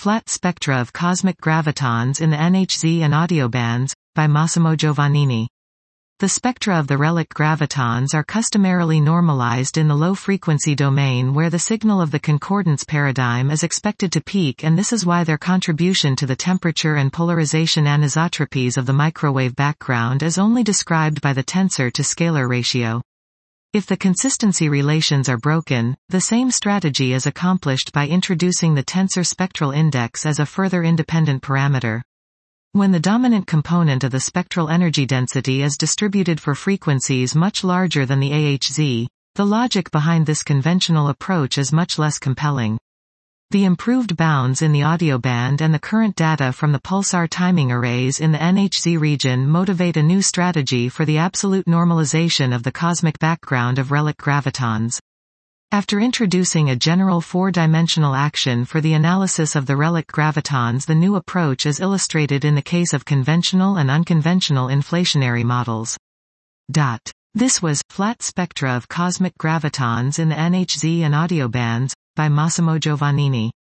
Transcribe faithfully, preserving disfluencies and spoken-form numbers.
Flat Spectra of Cosmic Gravitons in the N H Z and Audio Bands, by Massimo Giovannini. The spectra of the relic gravitons are customarily normalized in the low-frequency domain where the signal of the concordance paradigm is expected to peak, and this is why their contribution to the temperature and polarization anisotropies of the microwave background is only described by the tensor to scalar ratio. If the consistency relations are broken, the same strategy is accomplished by introducing the tensor spectral index as a further independent parameter. When the dominant component of the spectral energy density is distributed for frequencies much larger than the A H Z, the logic behind this conventional approach is much less compelling. The improved bounds in the audio band and the current data from the pulsar timing arrays in the N H Z region motivate a new strategy for the absolute normalization of the cosmic background of relic gravitons. After introducing a general four-dimensional action for the analysis of the relic gravitons, the new approach is illustrated in the case of conventional and unconventional inflationary models. Dot. This was Flat Spectra of Cosmic Gravitons in the N H Z and Audio Bands, by Massimo Giovannini.